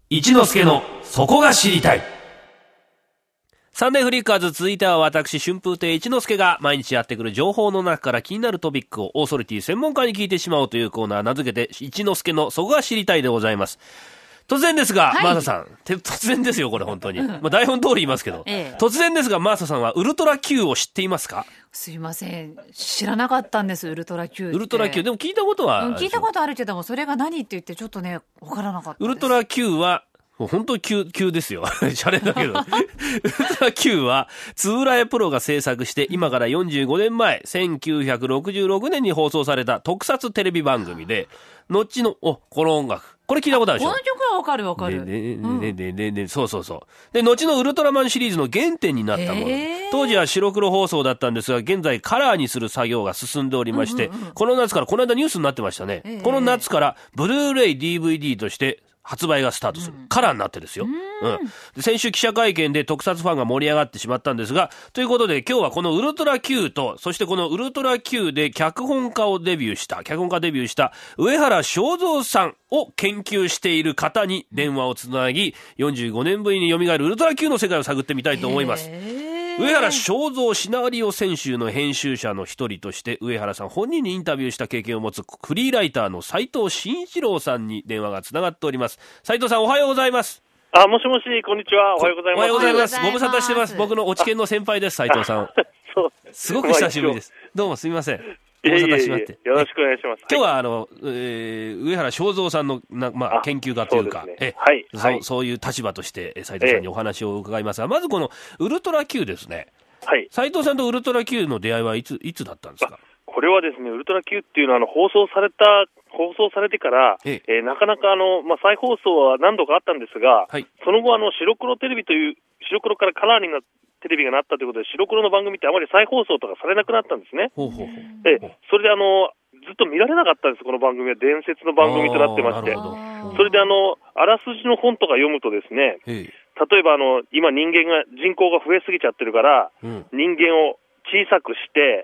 一之助のそこが知りたい。サンデーフリッカーズ、続いては私春風亭一之輔が毎日やってくる情報の中から気になるトピックをオーソリティ専門家に聞いてしまおうというコーナー、名付けて一之輔のそこが知りたいでございます。突然ですが、マーサさん、突然ですよこれ本当に、台本通り言いますけど、突然ですがマーサさんはウルトラ Q を知っていますか？ すいません、知らなかったんです。ウルトラ Q って。 ウルトラ Q でも聞いたことは、 聞いたことあるけども、それが何って言ってちょっとね分からなかったです。 ウルトラ Q は本当に急ですよ。シャレだけど。ウルトラ Q は、つぶらやプロが制作して、今から45年前、1966年に放送された特撮テレビ番組で、後の、この音楽。これ聞いたことあるでしょ？ この曲はわかるわかる。 そうそうそう。で、後のウルトラマンシリーズの原点になったもの。当時は白黒放送だったんですが、現在カラーにする作業が進んでおりまして、この夏から、この間ニュースになってましたね。この夏から、ブルーレイ DVD として、発売がスタートする。カラーになってですよ。で先週記者会見で特撮ファンが盛り上がってしまったんですが、ということで今日はこのウルトラ Q と、そしてこのウルトラ Q で脚本家デビューした上原正三さんを研究している方に電話をつなぎ、45年ぶりに蘇るウルトラ Q の世界を探ってみたいと思います。上原正三シナリオ選集の編集者の一人として、上原さん本人にインタビューした経験を持つフリーライターの斉藤慎一郎さんに電話がつながっております。斉藤さん、おはようございます。 もしもし、こんにちは。おはようございます。 おはようございます。ご無沙汰してます。僕の落研の先輩です、斉藤さん。 そうすごく久しぶりです。どうもすみません。ご無沙汰しまって。 よろしくお願いします。 今日は上原正三さんの研究家というか、そういう立場として斉藤さんにお話を伺いますが、まずこのウルトラ Q ですね。斉藤さんとウルトラ Q の出会いはいつだったんですか？ これはですね、ウルトラ Q っていうのは放送されてから、なかなか再放送は何度かあったんですが、その後白黒テレビという、白黒からカラーになってテレビがなったということで、白黒の番組ってあまり再放送とかされなくなったんですね。それでずっと見られなかったんです。この番組は伝説の番組となってまして、それであらすじの本とか読むとですね、例えば今人口が増えすぎちゃってるから、人間を小さくして、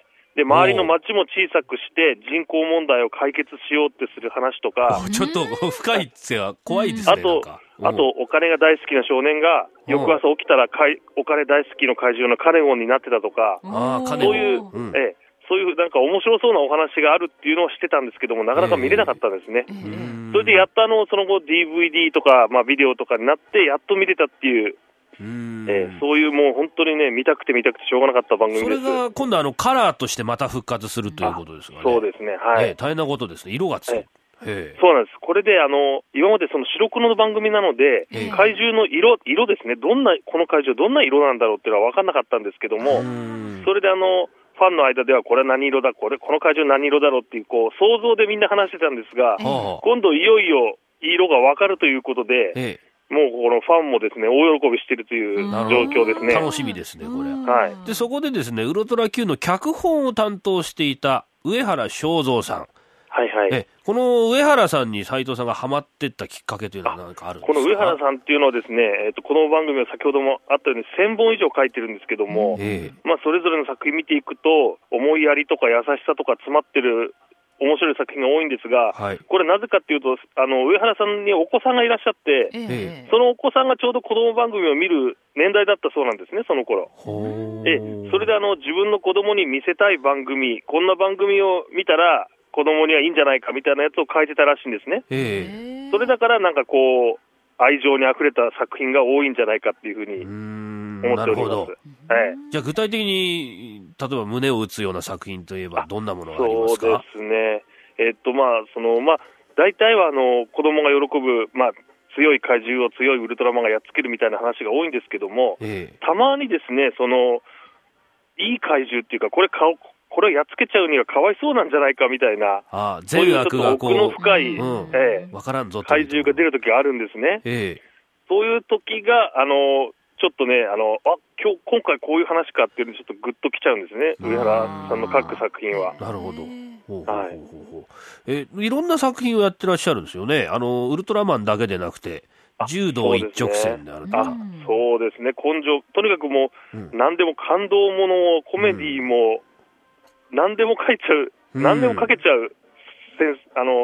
で周りの町も小さくして人口問題を解決しようってする話とか、 ちょっと深いって怖いですね。 あとお金が大好きな少年が翌朝起きたらお金大好きの怪獣のカネゴンになってたとか、そういうなんか面白そうなお話があるっていうのを知ってたんですけども、なかなか見れなかったんですね。それでやっとその後 DVD とか、ビデオとかになってやっと見れたっていう、そういうもう本当にね、見たくてしょうがなかった番組です。 それが今度カラーとしてまた復活するということですがね。 そうですね、はい。 大変なことですね。色がつく。 そうなんです。これで今までその白黒の番組なので、怪獣の色ですね、この怪獣どんな色なんだろうっていうのは分からなかったんですけども、それでファンの間ではこれは何色だ、この怪獣何色だろうっていう想像でみんな話してたんですが、今度いよいよ色が分かるということで、もうこのファンもですね、大喜びしているという状況ですね。 楽しみですね、これ。で、そこでですね、ウルトラ Q の脚本を担当していた上原正三さん。この上原さんに斉藤さんがハマっていったきっかけというのは何かあるんですか？ この上原さんっていうのはですね、この番組は先ほどもあったように1000本以上書いてるんですけども、それぞれの作品見ていくと、思いやりとか優しさとか詰まってる面白い作品が多いんですが、これなぜかっていうと、上原さんにお子さんがいらっしゃって、そのお子さんがちょうど子供番組を見る年代だったそうなんですね、その頃。それで自分の子供に見せたい番組、こんな番組を見たら子供にはいいんじゃないかみたいなやつを書いてたらしいんですね。それだからなんか愛情にあふれた作品が多いんじゃないかっていうふうに思っております。 じゃあ具体的に例えば胸を打つような作品といえばどんなものがありますか？ そうですね。大体は子供が喜ぶ、強い怪獣を強いウルトラマンがやっつけるみたいな話が多いんですけども、たまにですね、いい怪獣っていうか、これをやっつけちゃうにはかわいそうなんじゃないかみたいな、 善悪が奥の深い怪獣が出るときがあるんですね。そういうときがちょっとね、今回こういう話かっていうのにちょっとグッときちゃうんですね、上原さんの書く作品は。 なるほど。いろんな作品をやってらっしゃるんですよね。ウルトラマンだけでなくて柔道一直線であるとか。 そうですね、根性、とにかくもう、何でも感動ものをコメディも何でも書いちゃう、何でも書けちゃう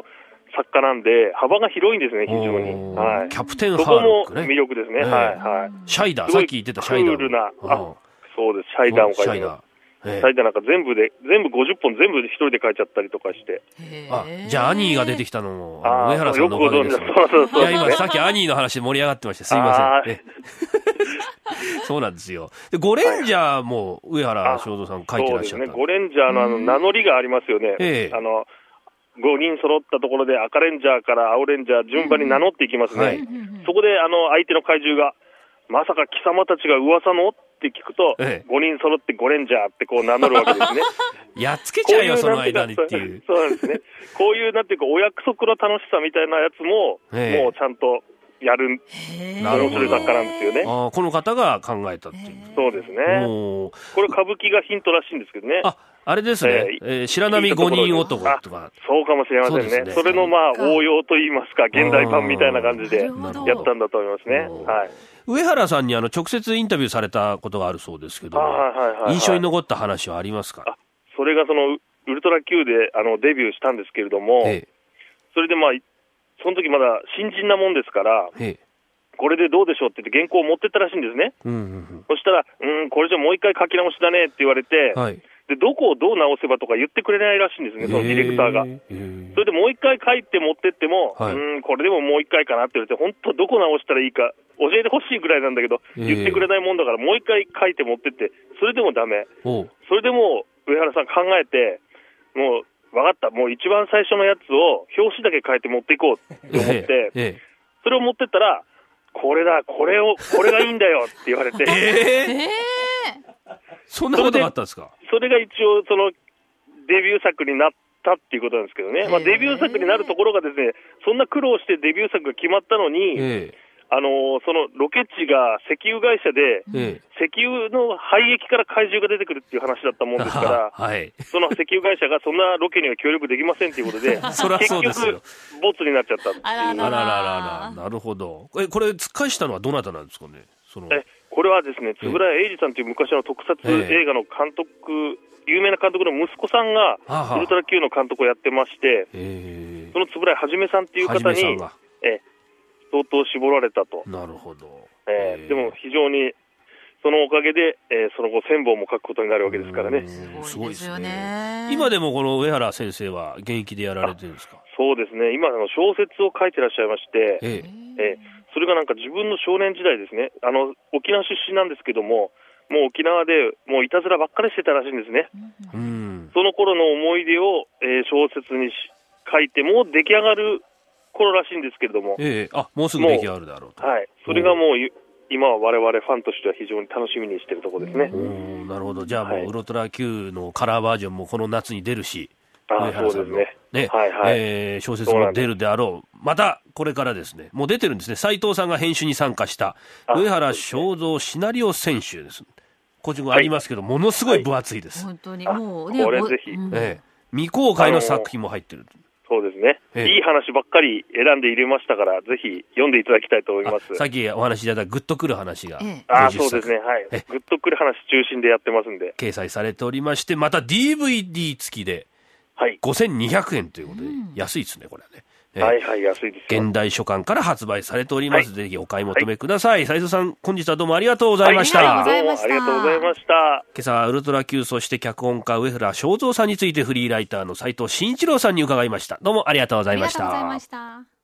作家なんで、幅が広いんですね、非常に。はい。 キャプテンハーロックね。 そこも魅力ですね。はいはい。 シャイダー、さっき言ってたシャイダー。 クールな、そうです、シャイダーも書いてます。シャイダーなんか全部50本全部一人で書いちゃったりとかして。 じゃあアニーが出てきたのも、上原さんのおかげですね。いや、今さっきアニーの話で盛り上がってました。すいません。そうなんですよ。で、ゴレンジャーも上原正蔵さん書いてらっしゃった。そうですね。 ゴレンジャーの名乗りがありますよね。5人揃ったところで赤レンジャーから青レンジャー順番に名乗っていきますね。そこで相手の怪獣が、まさか貴様たちが噂のって聞くと、5人揃ってゴレンジャーってこう名乗るわけですね。 やっつけちゃうよ、その間にっていう。 そうなんですね。こういう、なんていうか、お約束の楽しさみたいなやつも、もうちゃんとやる、面白い作家なんですよね。 この方が考えたっていう。 そうですね。これ歌舞伎がヒントらしいんですけどね。 あれですね。白波5人男とか。 そうかもしれませんね。それの応用といいますか、現代版みたいな感じでやったんだと思いますね。はい。 上原さんに直接インタビューされたことがあるそうですけど、印象に残った話はありますか？ それがそのウルトラ Q でデビューしたんですけれども、それでその時まだ新人なもんですから、これでどうでしょうって言って原稿を持ってったらしいんですね。そしたら、これじゃもう一回書き直しだねって言われて、で、どこをどう直せばとか言ってくれないらしいんですね、そのディレクターが。それでもう一回書いて持ってっても、これでももう一回かなって言われて、本当どこ直したらいいか教えてほしいぐらいなんだけど、言ってくれないもんだからもう一回書いて持ってって、それでもダメ。それでもう上原さん考えて、もう分かった、もう一番最初のやつを表紙だけ書いて持っていこうって思って、それを持ってったら、これだ、これがいいんだよって言われて。 そんなことがあったんですか？ それが一応そのデビュー作になったっていうことなんですけどね。デビュー作になるところがですね、そんな苦労してデビュー作が決まったのに、そのロケ地が石油会社で、石油の廃液から怪獣が出てくるっていう話だったもんですから、その石油会社がそんなロケには協力できませんということで、結局、ボツになっちゃったっていう。 なるほど。これ、突っ返したのはどなたなんですかね？ これはですね、円谷英二さんという昔の特撮映画の監督、有名な監督の息子さんが、ウルトラ Q の監督をやってまして、その円谷はさんという方に、相当絞られたと。 なるほど。 でも非常にそのおかげで、その後1000本も書くことになるわけですからね。 すごいですよね。今でもこの上原先生は現役でやられてるんですか？ そうですね。今小説を書いてらっしゃいまして、それがなんか自分の少年時代ですね。沖縄出身なんですけども、もう沖縄でもういたずらばっかりしてたらしいんですね。その頃の思い出を、小説に書いても出来上がる頃らしいんですけれども、 もうすぐ出来上がるだろうと。 それがもう今は我々ファンとしては非常に楽しみにしているところですね。 なるほど。じゃあもうウルトラ Q のカラーバージョンもこの夏に出るし、 そうですね。 小説も出るであろう。またこれからですね、もう出てるんですね。斉藤さんが編集に参加した上原正蔵シナリオ選集です。こちらありますけど、ものすごい分厚いです。 本当にもうね、 これぜひ、 未公開の作品も入ってる。 そうですね、いい話ばっかり選んで入れましたから、ぜひ読んでいただきたいと思います。 さっきお話しいただいたグッとくる話が、 そうですね、グッとくる話中心でやってますんで、 掲載されておりまして、また DVD 付きで5200円ということで、安いですね、これはね。 安いです。 現代書館から発売されております。ぜひお買い求めください。斉藤さん、本日はどうもありがとうございました。 どうもありがとうございました。 今朝はウルトラ Q、そして脚本家上原正蔵さんについてフリーライターの斉藤慎一郎さんに伺いました。どうもありがとうございました。